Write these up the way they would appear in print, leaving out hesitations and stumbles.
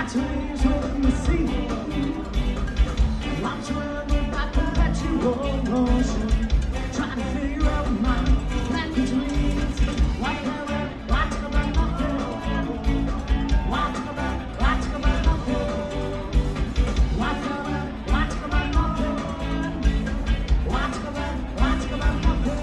waves rolling the sea. I'm surrounded by perpetual motion, trying to figure out my life betweens. Why talk about nothing? Why talk about nothing? Why talk about nothing? Why talk about nothing?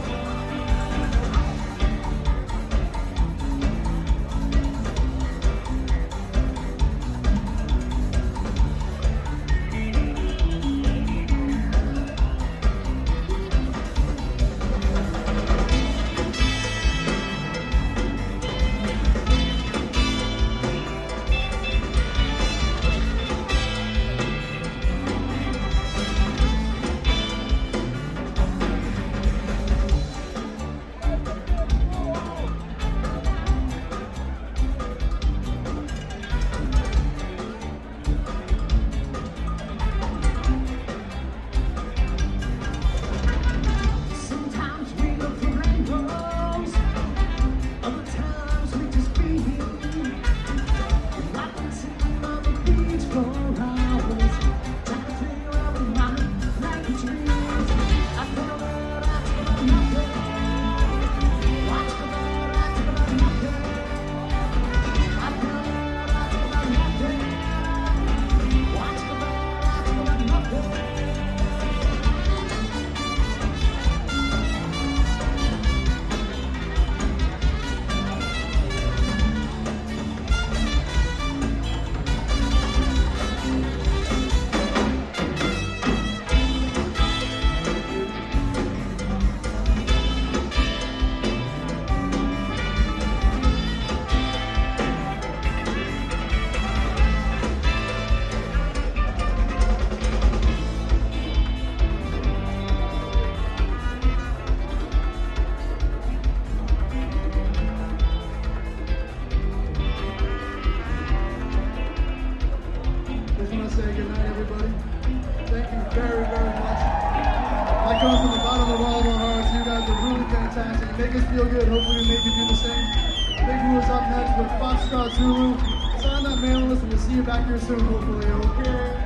Very much. That comes from the bottom of all of our hearts. You guys are really fantastic. You make us feel good. Hopefully we make you do the same. Big Blue's up next with Foxtrot Zulu. Sign that mailing list and we'll see you back here soon, hopefully. Okay.